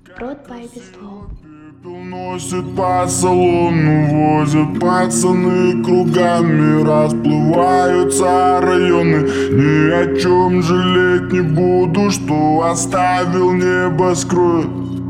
Brought by Bestow. Носит по салону, возят пацаны кругами, расплываются районы. Ни о чем жалеть не буду, что оставил небоскреб.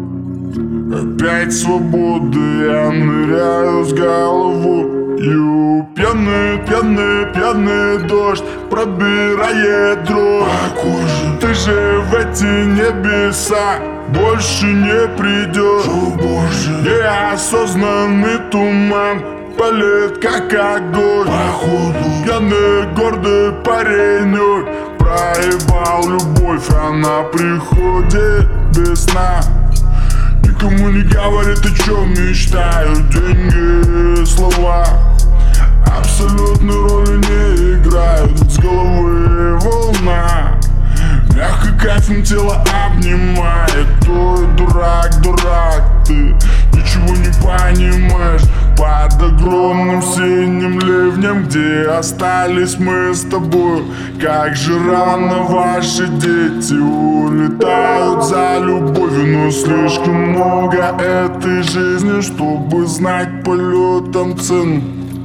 Опять свободы, я ныряю с головой. Пьяный, пьяный, пьяный дождь пробирает дрожь по коже. Ты же в эти небеса больше не придешь. О боже, неосознанный туман палит как огонь. Походу пьяный гордый паренек проебал любовь, она приходит без сна. Никому не говорит, о чем мечтают. Деньги, слова абсолютной роли не играют. С головы волна, мягко кайфом тело обнимает. Ой, дурак, дурак, ты ничего не понимаешь. Под огромным синим ливнем, где остались мы с тобой, как же рано ваши дети улетают за любовью. Но слишком много этой жизни, чтобы знать полетом цену.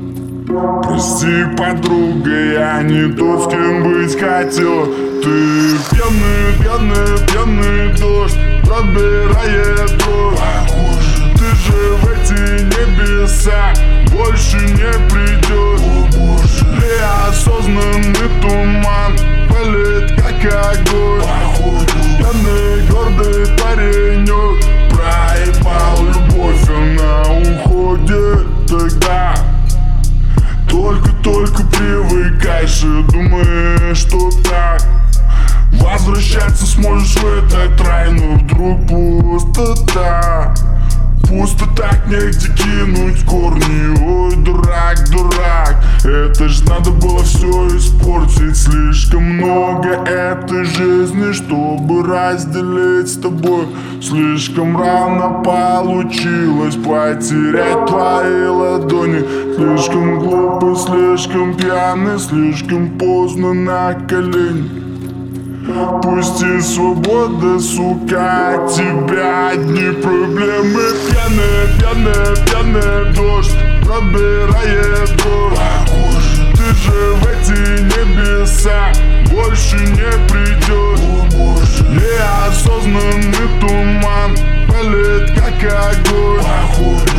Прости, подруга, я не тот, с кем быть хотел. Ты пьяный, пьяный, пьяный дождь пробирает дрожь. Ты же в эти небеса больше не придешь. О боже, неосознанный туман палит как огонь. Пьяный гордый паренек проебал любовь, она уходит тогда. Только привыкаешь и думаешь, что так возвращаться сможешь в этот рай, но вдруг пустота. Пусто так, негде кинуть корни. Ой, дурак, дурак, это ж надо было все испортить. Слишком много этой жизни, чтобы разделить с тобой. Слишком рано получилось потерять твои ладони. Слишком глупый, слишком пьяный, слишком поздно на колени. Пусти, свобода, сука, от тебя одни проблемы. Пьяный, пьяный, пьяный дождь пробирает дрожь. Ты же в эти небеса больше не придешь. О боже, неосознанный туман палит как огонь.